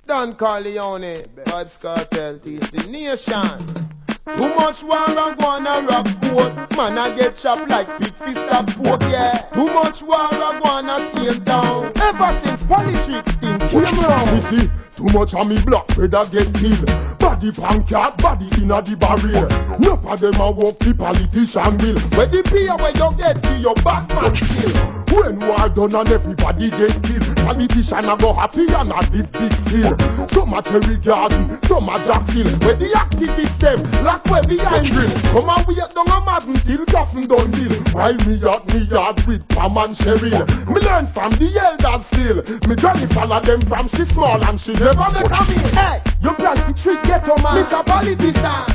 Don Corleone, Vybz Kartel, teach the nation. Too much war and go on a rock court. Man I get chopped like big fist of pork, yeah. Too much war and go on a scale down. Ever since politics thing came round. You see, too much of me black brother get killed. Body pancart, body inna the barrier. Enough of them a walk the politician will. Where the pay where you get to your Batman kill. When war done and everybody get killed, politician a go happy and a big skill. Some a cherry garden, some a jackfield. Where the activists them lock where behind grill. Come and wait down a madden till coffin done deal. While me yard with Pam and Cheryl. Me learn from the elders still. Me granny follow them from she small and she never make a meal. Hey, you plant the trick ghetto man. Mr. Politician.